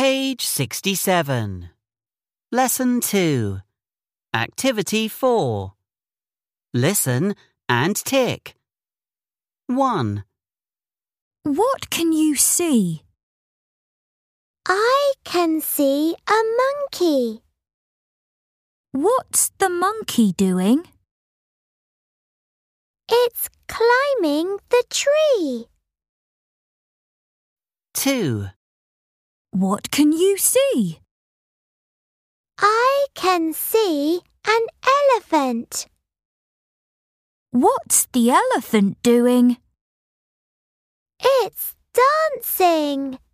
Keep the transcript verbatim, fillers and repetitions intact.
Page sixty-seven. Lesson two. Activity four. Listen and tick. one. What can you see? I can see a monkey. What's the monkey doing? It's climbing the tree. two. What can you see? I can see an elephant. What's the elephant doing? It's dancing.